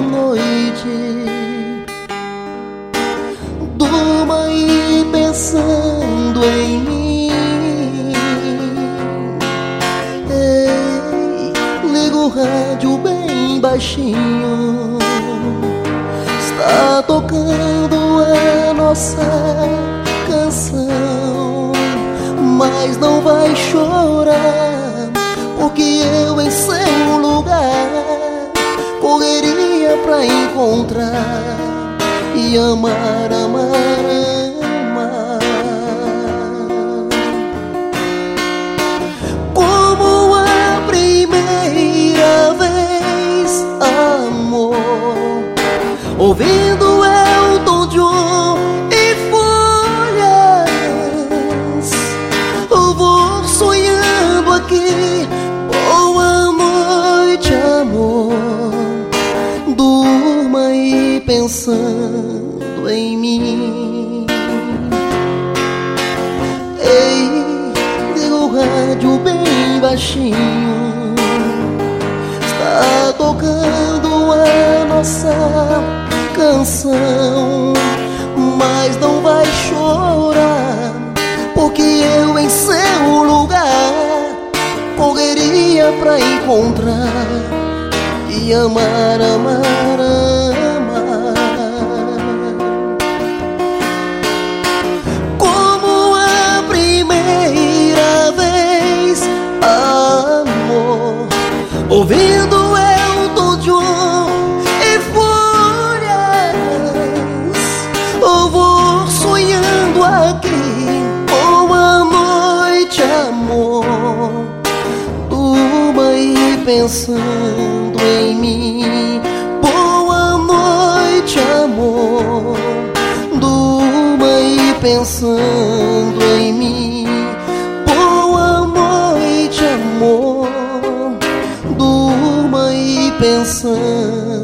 noite. Durma aí pensando em mim. Ei, liga o rádio bem baixinho. Está tocando a nossa canção, mas não vai chorar, porque eu em seu lugar correria pra encontrar e amar, amar, amar. Como a primeira vez, amor, ouvindo Elton John e Folhas, eu vou sonhando aqui. Boa noite, amor, durma aí pensando em mim. Ei, liga o rádio bem baixinho. Está tocando a nossa canção, mas não vai chorar, porque eu em seu lugar correria pra encontrar e amar, amar, amar. Como a primeira vez, amor, ouvindo Elton John e Folhas, eu vou sonhando aqui. Boa noite, amor, durma aí pensando em mim. Boa noite, amor, durma aí pensando em mim. Boa noite, amor, durma aí pensando